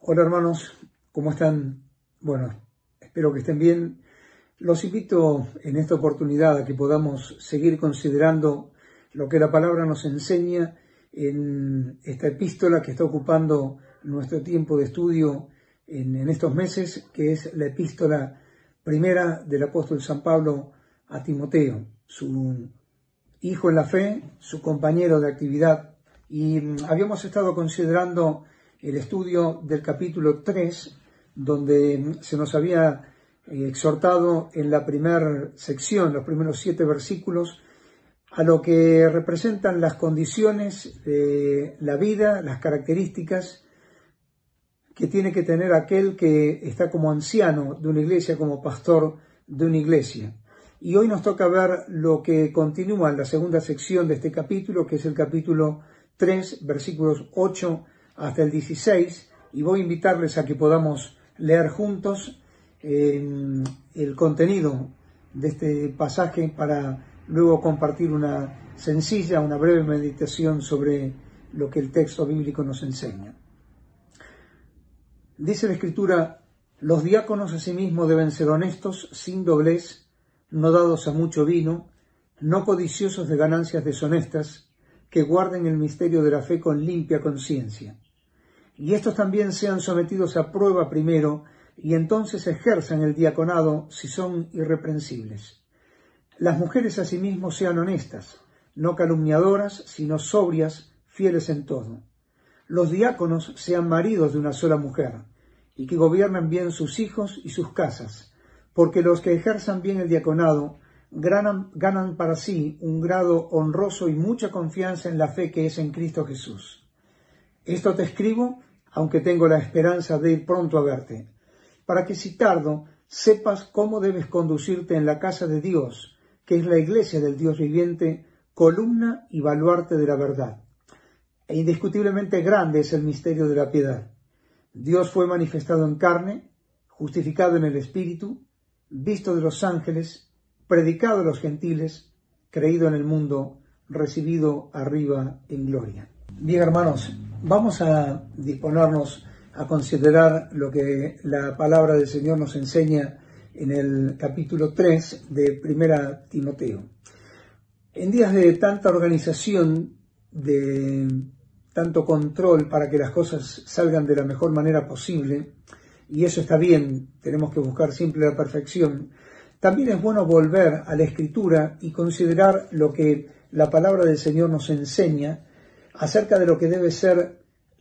Hola hermanos, ¿cómo están? Bueno, espero que estén bien. Los invito en esta oportunidad a que podamos seguir considerando lo que la palabra nos enseña en esta epístola que está ocupando nuestro tiempo de estudio en estos meses, que es la epístola primera del apóstol San Pablo a Timoteo, su hijo en la fe, su compañero de actividad. Y habíamos estado considerando el estudio del capítulo 3, donde se nos había exhortado en la primera sección, los primeros 7 versículos, a lo que representan las condiciones de la vida, las características que tiene que tener aquel que está como anciano de una iglesia, como pastor de una iglesia. Y hoy nos toca ver lo que continúa en la segunda sección de este capítulo, que es el capítulo 3, versículos 8 hasta el 16, y voy a invitarles a que podamos leer juntos el contenido de este pasaje para luego compartir una sencilla, una breve meditación sobre lo que el texto bíblico nos enseña. Dice la Escritura: los diáconos asimismo deben ser honestos, sin doblez, no dados a mucho vino, no codiciosos de ganancias deshonestas, que guarden el misterio de la fe con limpia conciencia. Y estos también sean sometidos a prueba primero, y entonces ejerzan el diaconado si son irreprensibles. Las mujeres asimismo sean honestas, no calumniadoras, sino sobrias, fieles en todo. Los diáconos sean maridos de una sola mujer, y que gobiernen bien sus hijos y sus casas, porque los que ejerzan bien el diaconado ganan para sí un grado honroso y mucha confianza en la fe que es en Cristo Jesús. Esto te escribo, aunque tengo la esperanza de ir pronto a verte, para que si tardo, sepas cómo debes conducirte en la casa de Dios, que es la iglesia del Dios viviente, columna y baluarte de la verdad. E indiscutiblemente grande es el misterio de la piedad. Dios fue manifestado en carne, justificado en el Espíritu, visto de los ángeles, predicado a los gentiles, creído en el mundo, recibido arriba en gloria. Bien, hermanos, vamos a disponernos a considerar lo que la palabra del Señor nos enseña en el capítulo 3 de 1 Timoteo. En días de tanta organización, de tanto control para que las cosas salgan de la mejor manera posible, y eso está bien, tenemos que buscar siempre la perfección, también es bueno volver a la Escritura y considerar lo que la palabra del Señor nos enseña acerca de lo que debe ser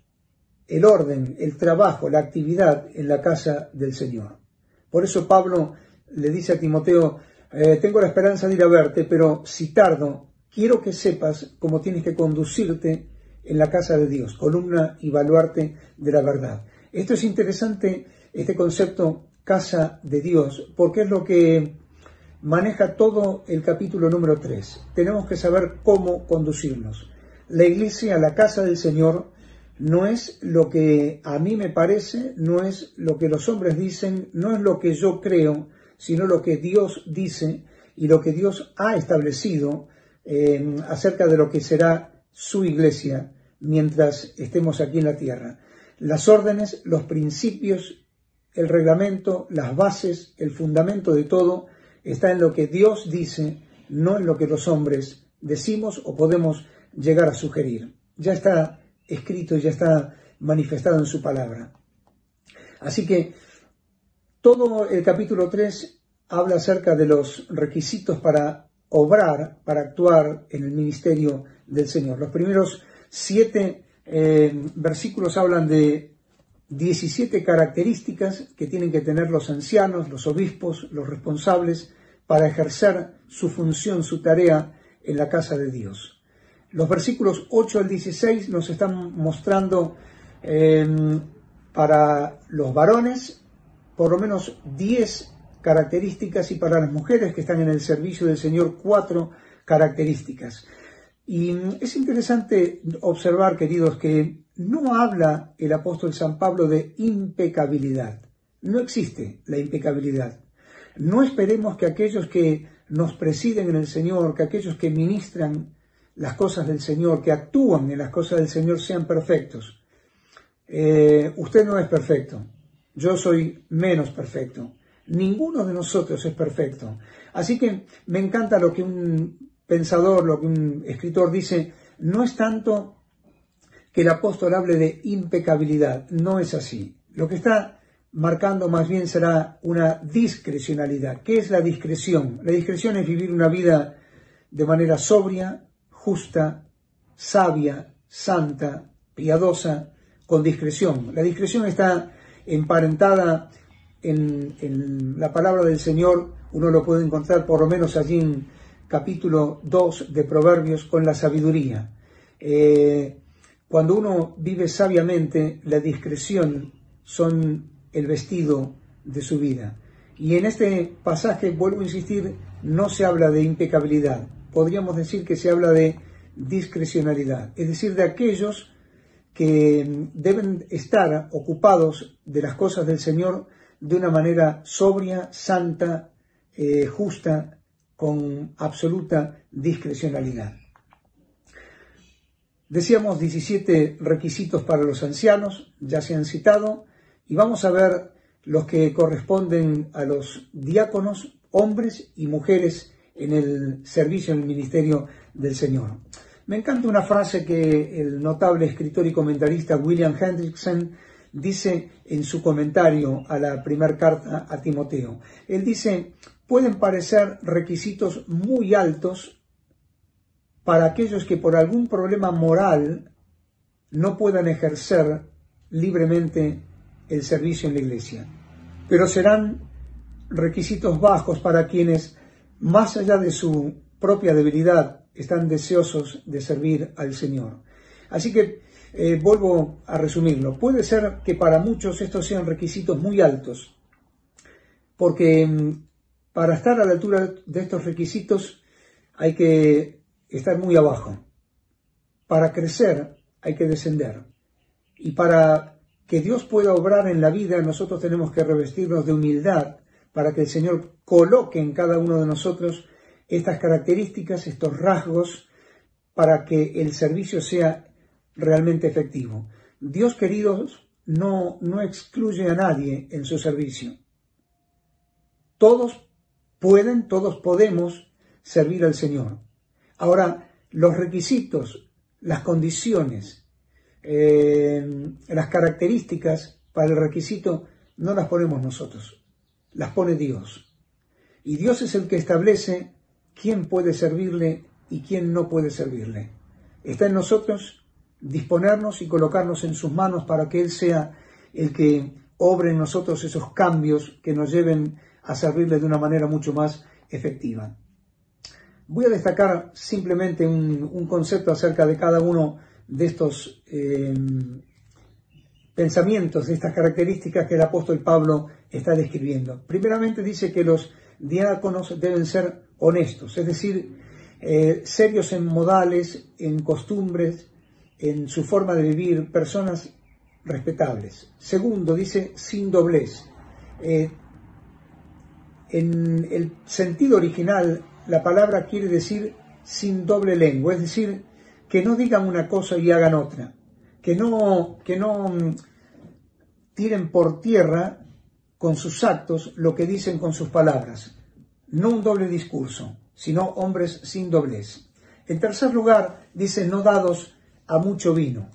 el orden, el trabajo, la actividad en la casa del Señor. Por eso Pablo le dice a Timoteo: tengo la esperanza de ir a verte, pero si tardo, quiero que sepas cómo tienes que conducirte en la casa de Dios, columna y baluarte de la verdad. Esto es interesante, este concepto casa de Dios, porque es lo que maneja todo el capítulo número 3. Tenemos que saber cómo conducirnos. La iglesia, la casa del Señor, no es lo que a mí me parece, no es lo que los hombres dicen, no es lo que yo creo, sino lo que Dios dice y lo que Dios ha establecido acerca de lo que será su iglesia mientras estemos aquí en la tierra. Las órdenes, los principios, el reglamento, las bases, el fundamento de todo está en lo que Dios dice, no en lo que los hombres decimos o podemos llegar a sugerir. Ya está escrito, ya está manifestado en su palabra. Así que todo el capítulo 3 habla acerca de los requisitos para obrar, para actuar en el ministerio del Señor. Los primeros 7 versículos hablan de 17 características que tienen que tener los ancianos, los obispos, los responsables para ejercer su función, su tarea en la casa de Dios. Los versículos 8 al 16 nos están mostrando para los varones por lo menos 10 características y para las mujeres que están en el servicio del Señor 4 características. Y es interesante observar, queridos, que no habla el apóstol San Pablo de impecabilidad. No existe la impecabilidad. No esperemos que aquellos que nos presiden en el Señor, que aquellos que ministran las cosas del Señor, que actúan en las cosas del Señor sean perfectos. Usted no es perfecto, yo soy menos perfecto, ninguno de nosotros es perfecto. Así que me encanta lo que un pensador, lo que un escritor dice, no es tanto que el apóstol hable de impecabilidad, no es así. Lo que está marcando más bien será una discrecionalidad. ¿Qué es la discreción? La discreción es vivir una vida de manera sobria, justa, sabia, santa, piadosa, con discreción. La discreción está emparentada en la palabra del Señor, uno lo puede encontrar por lo menos allí en capítulo 2 de Proverbios, con la sabiduría. Cuando uno vive sabiamente, la discreción son el vestido de su vida. Y en este pasaje, vuelvo a insistir, no se habla de impecabilidad. Podríamos decir que se habla de discrecionalidad, es decir, de aquellos que deben estar ocupados de las cosas del Señor de una manera sobria, santa, justa, con absoluta discrecionalidad. Decíamos 17 requisitos para los ancianos, ya se han citado, y vamos a ver los que corresponden a los diáconos, hombres y mujeres en el servicio, en el ministerio del Señor. Me encanta una frase que el notable escritor y comentarista William Hendrickson dice en su comentario a la primera carta a Timoteo. Él dice, pueden parecer requisitos muy altos para aquellos que por algún problema moral no puedan ejercer libremente el servicio en la iglesia, pero serán requisitos bajos para quienes, más allá de su propia debilidad, están deseosos de servir al Señor. Así que vuelvo a resumirlo. Puede ser que para muchos estos sean requisitos muy altos, porque para estar a la altura de estos requisitos hay que estar muy abajo. Para crecer hay que descender. Y para que Dios pueda obrar en la vida, nosotros tenemos que revestirnos de humildad para que el Señor coloque en cada uno de nosotros estas características, estos rasgos, para que el servicio sea realmente efectivo. Dios, queridos, no excluye a nadie en su servicio. Todos pueden, todos podemos servir al Señor. Ahora, los requisitos, las condiciones, las características para el requisito no las ponemos nosotros, las pone Dios. Y Dios es el que establece quién puede servirle y quién no puede servirle. Está en nosotros disponernos y colocarnos en sus manos para que Él sea el que obre en nosotros esos cambios que nos lleven a servirle de una manera mucho más efectiva. Voy a destacar simplemente un concepto acerca de cada uno de estos pensamientos, de estas características que el apóstol Pablo está describiendo. Primeramente dice que los diáconos deben ser honestos, es decir, serios en modales, en costumbres, en su forma de vivir, personas respetables. Segundo, dice sin doblez. En el sentido original, la palabra quiere decir sin doble lengua, es decir, que no digan una cosa y hagan otra, que no tiren por tierra con sus actos lo que dicen con sus palabras. No un doble discurso, sino hombres sin doblez. En tercer lugar, dice no dados a mucho vino.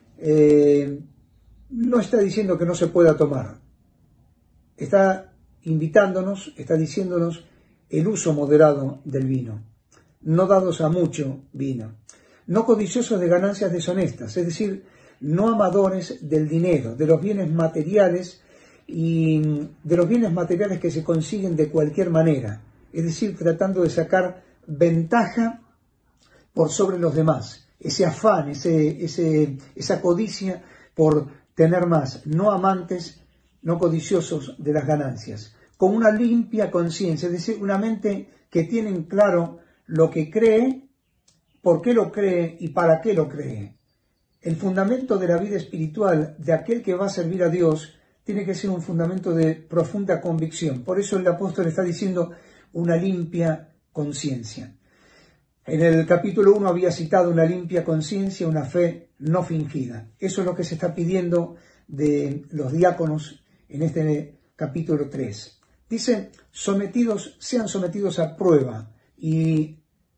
No está diciendo que no se pueda tomar. Está invitándonos, está diciéndonos el uso moderado del vino. No dados a mucho vino. No codiciosos de ganancias deshonestas, es decir, no amadores del dinero, de los bienes materiales y de los bienes materiales que se consiguen de cualquier manera, es decir, tratando de sacar ventaja por sobre los demás, ese afán, esa codicia por tener más, no amantes, no codiciosos de las ganancias, con una limpia conciencia, es decir, una mente que tiene en claro lo que cree, por qué lo cree y para qué lo cree. El fundamento de la vida espiritual de aquel que va a servir a Dios tiene que ser un fundamento de profunda convicción. Por eso el apóstol está diciendo una limpia conciencia. En el capítulo 1 había citado una limpia conciencia, una fe no fingida. Eso es lo que se está pidiendo de los diáconos en este capítulo 3. Dice, sean sometidos a prueba, y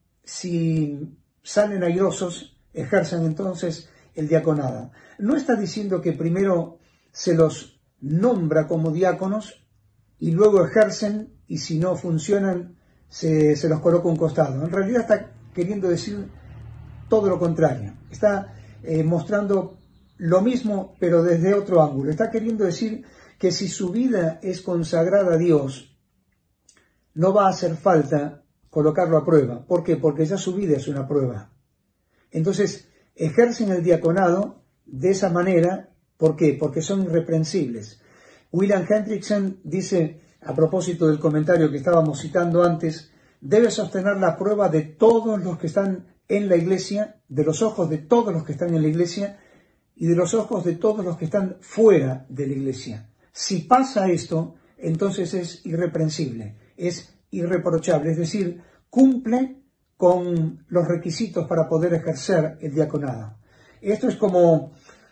si salen airosos, ejerzan entonces el diaconado. No está diciendo que primero se los nombra como diáconos y luego ejercen, y si no funcionan, se los coloca a un costado. En realidad está queriendo decir todo lo contrario. Está mostrando lo mismo, pero desde otro ángulo. Está queriendo decir que si su vida es consagrada a Dios, no va a hacer falta colocarlo a prueba. ¿Por qué? Porque ya su vida es una prueba. Entonces, ejercen el diaconado de esa manera. ¿Por qué? Porque son irreprensibles. William Hendrickson dice, a propósito del comentario que estábamos citando antes, debe sostener la prueba de todos los que están en la iglesia, de los ojos de todos los que están en la iglesia y de los ojos de todos los que están fuera de la iglesia. Si pasa esto, entonces es irreprensible, es irreprochable, es decir, cumple con los requisitos para poder ejercer el diaconado. Esto es como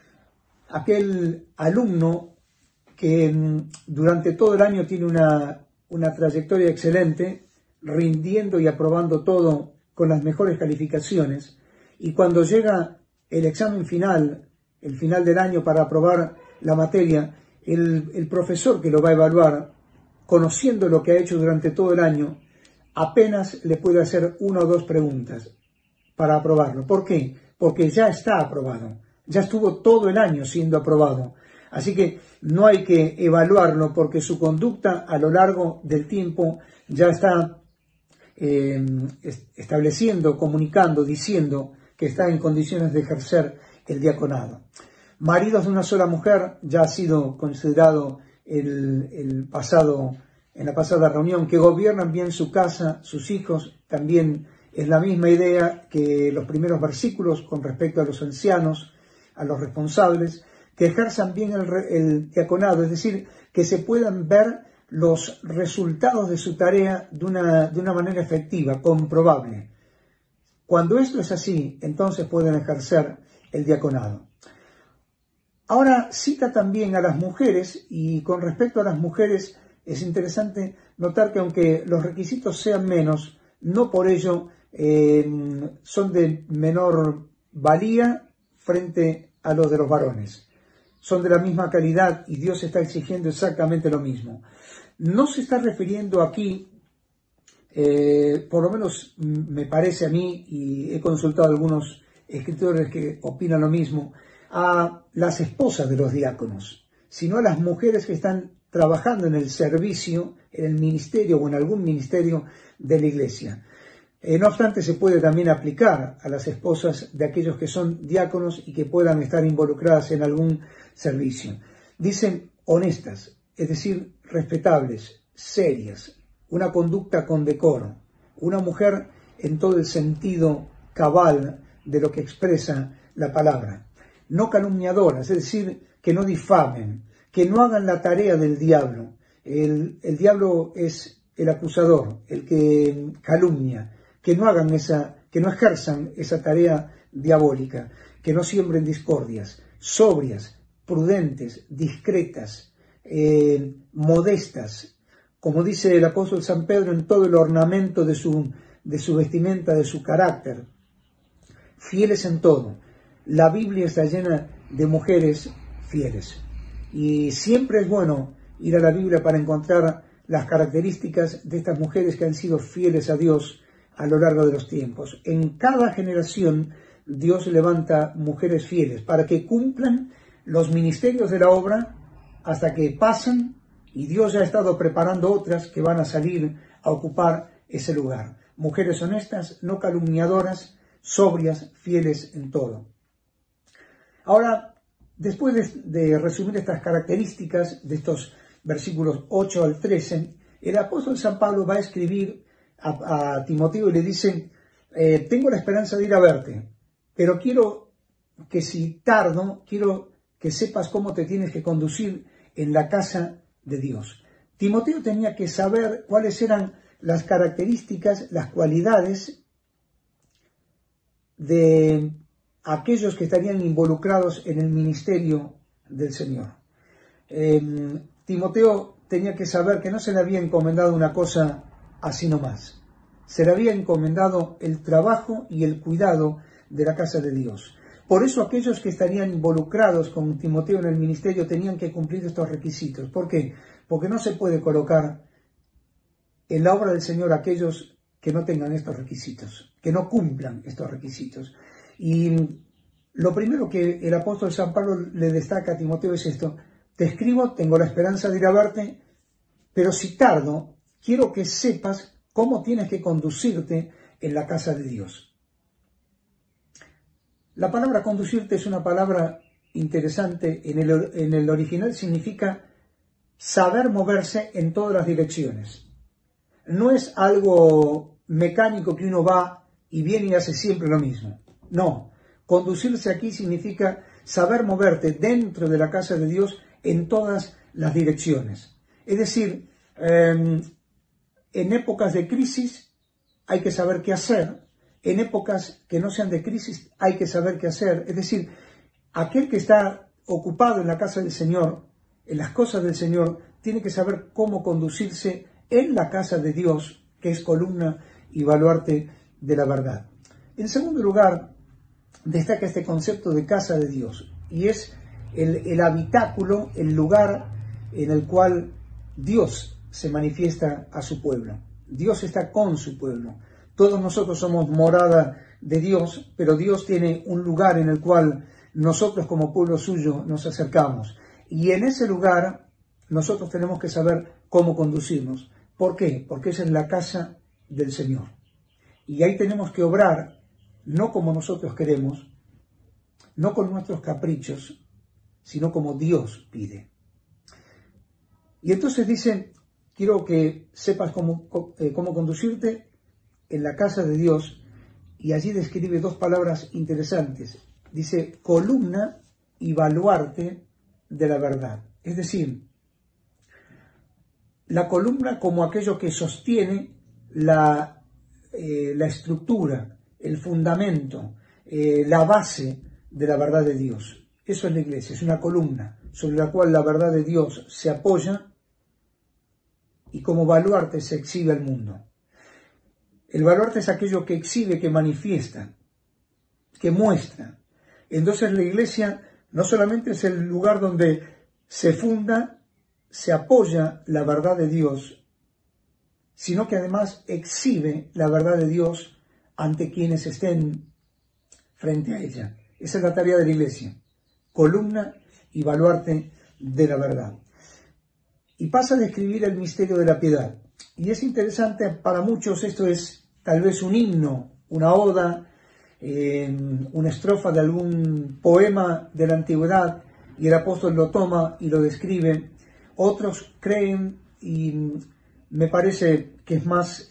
aquel alumno que durante todo el año tiene una trayectoria excelente, rindiendo y aprobando todo con las mejores calificaciones, y cuando llega el examen final, el final del año para aprobar la materia, el profesor que lo va a evaluar, conociendo lo que ha hecho durante todo el año, apenas le puede hacer una o dos preguntas para aprobarlo. ¿Por qué? Porque ya está aprobado, ya estuvo todo el año siendo aprobado. Así que no hay que evaluarlo porque su conducta a lo largo del tiempo ya está estableciendo, comunicando, diciendo que está en condiciones de ejercer el diaconado. Maridos de una sola mujer, ya ha sido considerado en la pasada reunión, que gobiernan bien su casa, sus hijos, también es la misma idea que los primeros versículos con respecto a los ancianos, a los responsables, que ejerzan bien el diaconado, es decir, que se puedan ver los resultados de su tarea de una manera efectiva, comprobable. Cuando esto es así, entonces pueden ejercer el diaconado. Ahora cita también a las mujeres, y con respecto a las mujeres es interesante notar que aunque los requisitos sean menos, no por ello son de menor valía frente a los de los varones. Son de la misma calidad y Dios está exigiendo exactamente lo mismo. No se está refiriendo aquí, por lo menos me parece a mí, y he consultado a algunos escritores que opinan lo mismo, a las esposas de los diáconos, sino a las mujeres que están trabajando en el servicio, en el ministerio o en algún ministerio de la iglesia. No obstante, se puede también aplicar a las esposas de aquellos que son diáconos y que puedan estar involucradas en algún servicio. Dicen honestas, es decir, respetables, serias, una conducta con decoro, una mujer en todo el sentido cabal de lo que expresa la palabra. No calumniadoras, es decir, que no difamen, que no hagan la tarea del diablo. El diablo es el acusador, el que calumnia, que no ejerzan esa tarea diabólica, que no siembren discordias, sobrias, prudentes, discretas, modestas, como dice el apóstol San Pedro, en todo el ornamento de su vestimenta, de su carácter, fieles en todo. La Biblia está llena de mujeres fieles y siempre es bueno ir a la Biblia para encontrar las características de estas mujeres que han sido fieles a Dios a lo largo de los tiempos. En cada generación Dios levanta mujeres fieles para que cumplan los ministerios de la obra hasta que pasen, y Dios ya ha estado preparando otras que van a salir a ocupar ese lugar. Mujeres honestas, no calumniadoras, sobrias, fieles en todo. Ahora, después de resumir estas características de estos versículos 8 al 13, el apóstol San Pablo va a escribir a Timoteo y le dice, tengo la esperanza de ir a verte, pero quiero que si tardo, quiero que sepas cómo te tienes que conducir en la casa de Dios. Timoteo tenía que saber cuáles eran las características, las cualidades de aquellos que estarían involucrados en el ministerio del Señor. Timoteo tenía que saber que no se le había encomendado una cosa así nomás. Se le había encomendado el trabajo y el cuidado de la casa de Dios. Por eso aquellos que estarían involucrados con Timoteo en el ministerio tenían que cumplir estos requisitos. ¿Por qué? Porque no se puede colocar en la obra del Señor aquellos que no tengan estos requisitos, que no cumplan estos requisitos. Y lo primero que el apóstol San Pablo le destaca a Timoteo es esto: te escribo, tengo la esperanza de ir a verte, pero si tardo, quiero que sepas cómo tienes que conducirte en la casa de Dios. La palabra conducirte es una palabra interesante. En el original significa saber moverse en todas las direcciones. No es algo mecánico que uno va y viene y hace siempre lo mismo. No, conducirse aquí significa saber moverte dentro de la casa de Dios en todas las direcciones. Es decir, en épocas de crisis hay que saber qué hacer. En épocas que no sean de crisis hay que saber qué hacer. Es decir, aquel que está ocupado en la casa del Señor, en las cosas del Señor, tiene que saber cómo conducirse en la casa de Dios, que es columna y baluarte de la verdad. En segundo lugar, destaca este concepto de casa de Dios, y es el habitáculo, el lugar en el cual Dios se manifiesta a su pueblo. Dios está con su pueblo. Todos nosotros somos morada de Dios, pero Dios tiene un lugar en el cual nosotros como pueblo suyo nos acercamos. Y en ese lugar nosotros tenemos que saber cómo conducirnos. ¿Por qué? Porque esa es la casa del Señor. Y ahí tenemos que obrar no como nosotros queremos, no con nuestros caprichos, sino como Dios pide. Y entonces dice, quiero que sepas cómo conducirte en la casa de Dios, y allí describe dos palabras interesantes. Dice, columna y baluarte de la verdad. Es decir, la columna como aquello que sostiene la estructura, el fundamento, la base de la verdad de Dios. Eso es la iglesia, es una columna sobre la cual la verdad de Dios se apoya y como baluarte se exhibe al mundo. El baluarte es aquello que exhibe, que manifiesta, que muestra. Entonces la iglesia no solamente es el lugar donde se funda, se apoya la verdad de Dios, sino que además exhibe la verdad de Dios ante quienes estén frente a ella. Esa es la tarea de la iglesia, columna y baluarte de la verdad. Y pasa a describir el misterio de la piedad. Y es interesante, para muchos esto es tal vez un himno, una oda, una estrofa de algún poema de la antigüedad, y el apóstol lo toma y lo describe. Otros creen, y me parece que es más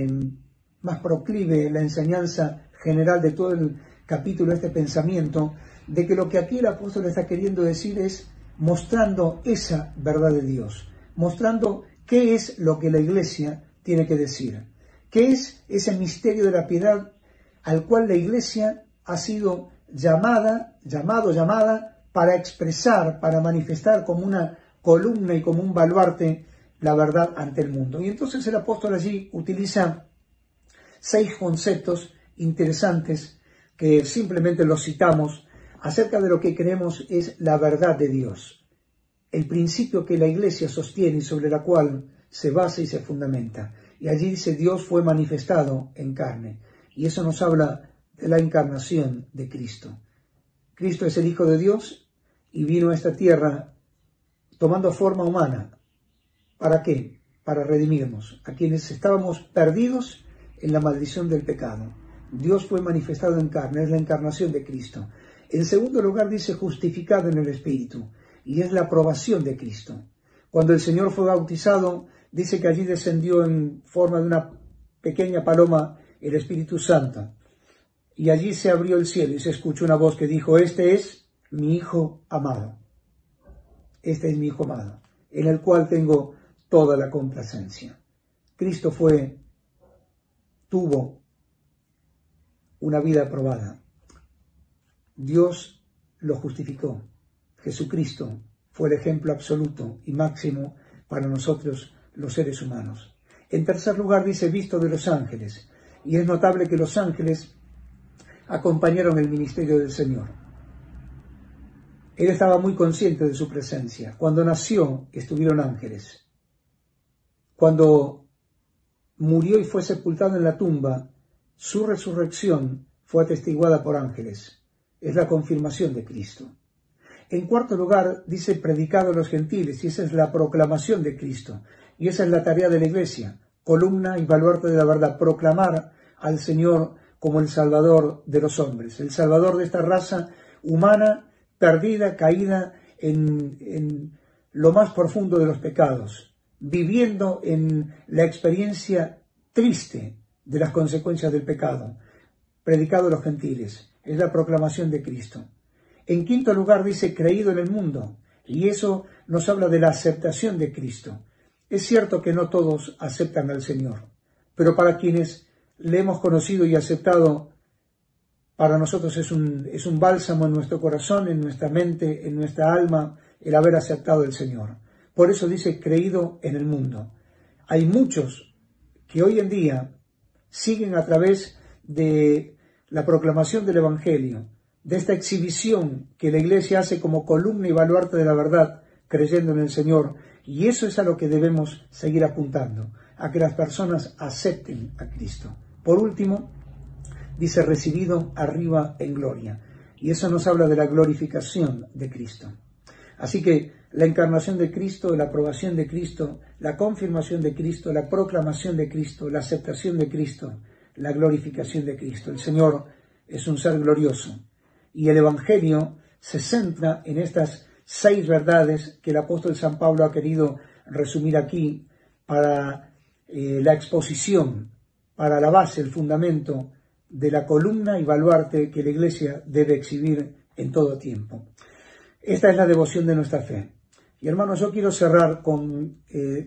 proclive la enseñanza general de todo el capítulo, este pensamiento, de que lo que aquí el apóstol está queriendo decir es mostrando esa verdad de Dios, mostrando qué es lo que la iglesia tiene que decir, qué es ese misterio de la piedad al cual la iglesia ha sido llamada para expresar, para manifestar como una columna y como un baluarte la verdad ante el mundo. Y entonces el apóstol allí utiliza 6 conceptos interesantes que simplemente los citamos acerca de lo que creemos es la verdad de Dios, el principio que la iglesia sostiene y sobre la cual se basa y se fundamenta. Y allí dice, Dios fue manifestado en carne. Y eso nos habla de la encarnación de Cristo. Cristo es el Hijo de Dios y vino a esta tierra tomando forma humana. ¿Para qué? Para redimirnos, a quienes estábamos perdidos en la maldición del pecado. Dios fue manifestado en carne, es la encarnación de Cristo. En segundo lugar dice justificado en el Espíritu, y es la aprobación de Cristo. Cuando el Señor fue bautizado, dice que allí descendió en forma de una pequeña paloma el Espíritu Santo. Y allí se abrió el cielo y se escuchó una voz que dijo, este es mi Hijo amado. Este es mi Hijo amado, en el cual tengo toda la complacencia. Cristo tuvo una vida aprobada. Dios lo justificó. Jesucristo fue el ejemplo absoluto y máximo para nosotros los seres humanos. En tercer lugar dice visto de los ángeles, y es notable que los ángeles acompañaron el ministerio del Señor. Él estaba muy consciente de su presencia. Cuando nació estuvieron ángeles. Cuando murió y fue sepultado en la tumba, su resurrección fue atestiguada por ángeles. Es la confirmación de Cristo. En cuarto lugar, dice predicado a los gentiles, y esa es la proclamación de Cristo. Y esa es la tarea de la Iglesia, columna y baluarte de la verdad, proclamar al Señor como el Salvador de los hombres, el Salvador de esta raza humana perdida, caída en lo más profundo de los pecados, viviendo en la experiencia triste de las consecuencias del pecado. Predicado a los gentiles, es la proclamación de Cristo. En quinto lugar dice creído en el mundo, y eso nos habla de la aceptación de Cristo. Es cierto que no todos aceptan al Señor, pero para quienes le hemos conocido y aceptado, para nosotros es un bálsamo en nuestro corazón, en nuestra mente, en nuestra alma, el haber aceptado al Señor. Por eso dice creído en el mundo. Hay muchos que hoy en día siguen a través de la proclamación del Evangelio, de esta exhibición que la Iglesia hace como columna y baluarte de la verdad, creyendo en el Señor. Y eso es a lo que debemos seguir apuntando, a que las personas acepten a Cristo. Por último, dice recibido arriba en gloria. Y eso nos habla de la glorificación de Cristo. Así que la encarnación de Cristo, la aprobación de Cristo, la confirmación de Cristo, la proclamación de Cristo, la aceptación de Cristo, la glorificación de Cristo. El Señor es un ser glorioso. Y el Evangelio se centra en estas 6 verdades que el apóstol San Pablo ha querido resumir aquí para la exposición, para la base, el fundamento de la columna y baluarte que la Iglesia debe exhibir en todo tiempo. Esta es la devoción de nuestra fe. Y hermanos, yo quiero cerrar con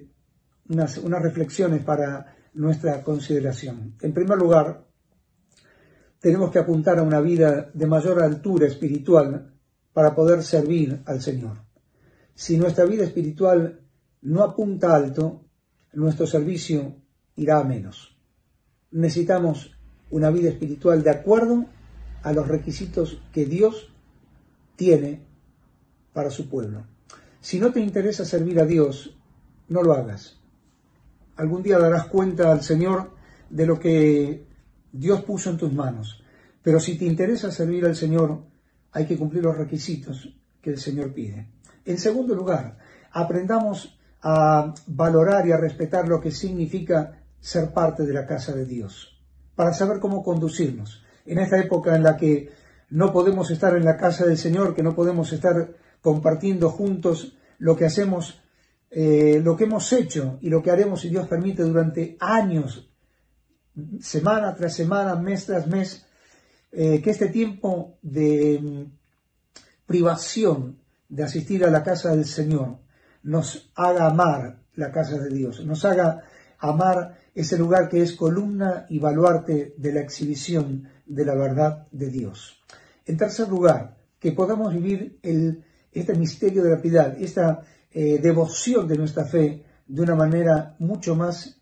unas reflexiones para nuestra consideración. En primer lugar, tenemos que apuntar a una vida de mayor altura espiritual para poder servir al Señor. Si nuestra vida espiritual no apunta alto, nuestro servicio irá a menos. Necesitamos una vida espiritual de acuerdo a los requisitos que Dios tiene para su pueblo. Si no te interesa servir a Dios, no lo hagas. Algún día darás cuenta al Señor de lo que Dios puso en tus manos. Pero si te interesa servir al Señor, hay que cumplir los requisitos que el Señor pide. En segundo lugar, aprendamos a valorar y a respetar lo que significa ser parte de la casa de Dios, para saber cómo conducirnos. En esta época en la que no podemos estar en la casa del Señor, que no podemos estar compartiendo juntos lo que hacemos, lo que hemos hecho y lo que haremos, si Dios permite, durante años, semana tras semana, mes tras mes, que este tiempo de privación de asistir a la casa del Señor nos haga amar la casa de Dios, nos haga amar ese lugar que es columna y baluarte de la exhibición de la verdad de Dios. En tercer lugar, que podamos vivir este misterio de la piedad, esta devoción de nuestra fe de una manera mucho más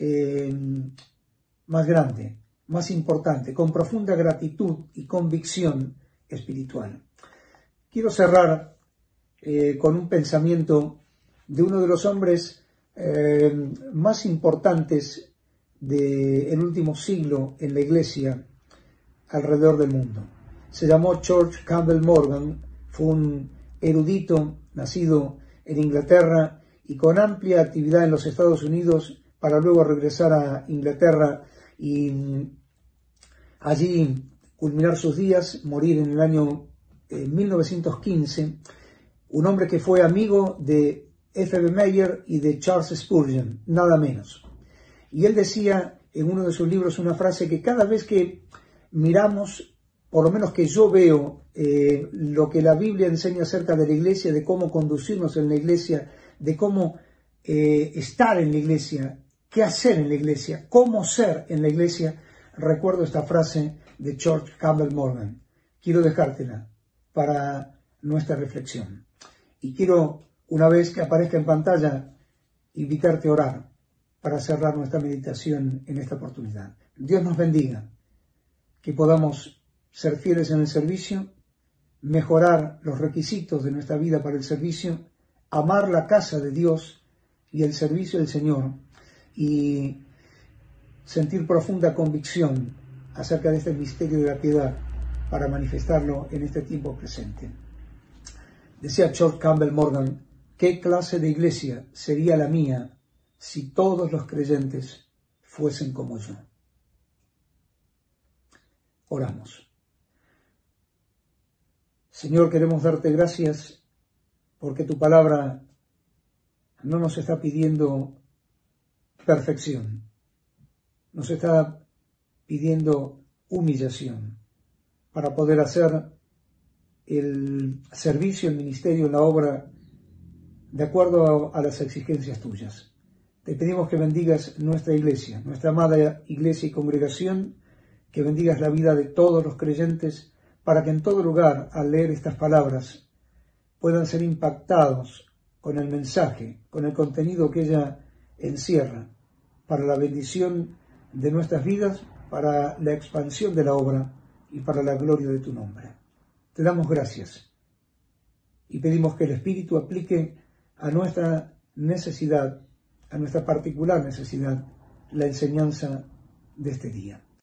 grande, más importante, con profunda gratitud y convicción espiritual. Quiero cerrar con un pensamiento de uno de los hombres más importantes del último siglo en la Iglesia alrededor del mundo. Se llamó George Campbell Morgan, fue un erudito nacido en Inglaterra y con amplia actividad en los Estados Unidos para luego regresar a Inglaterra y allí culminar sus días, morir en el año 1915, un hombre que fue amigo de F.B. Meyer y de Charles Spurgeon, nada menos. Y él decía en uno de sus libros una frase que cada vez que miramos, por lo menos que yo veo, lo que la Biblia enseña acerca de la Iglesia, de cómo conducirnos en la Iglesia, de cómo estar en la Iglesia, qué hacer en la Iglesia, cómo ser en la Iglesia, recuerdo esta frase de George Campbell Morgan. Quiero dejártela para nuestra reflexión. Y quiero, una vez que aparezca en pantalla, invitarte a orar para cerrar nuestra meditación en esta oportunidad. Dios nos bendiga, que podamos ser fieles en el servicio, mejorar los requisitos de nuestra vida para el servicio, amar la casa de Dios y el servicio del Señor, y sentir profunda convicción acerca de este misterio de la piedad para manifestarlo en este tiempo presente. Decía George Campbell Morgan: ¿qué clase de iglesia sería la mía si todos los creyentes fuesen como yo? Oramos. Señor, queremos darte gracias porque tu palabra no nos está pidiendo perfección, nos está pidiendo humillación para poder hacer el servicio, el ministerio, la obra de acuerdo a las exigencias tuyas. Te pedimos que bendigas nuestra iglesia, nuestra amada iglesia y congregación, que bendigas la vida de todos los creyentes, para que en todo lugar, al leer estas palabras, puedan ser impactados con el mensaje, con el contenido que ella encierra, para la bendición de nuestras vidas, para la expansión de la obra y para la gloria de tu nombre. Te damos gracias y pedimos que el Espíritu aplique a nuestra necesidad, a nuestra particular necesidad, la enseñanza de este día.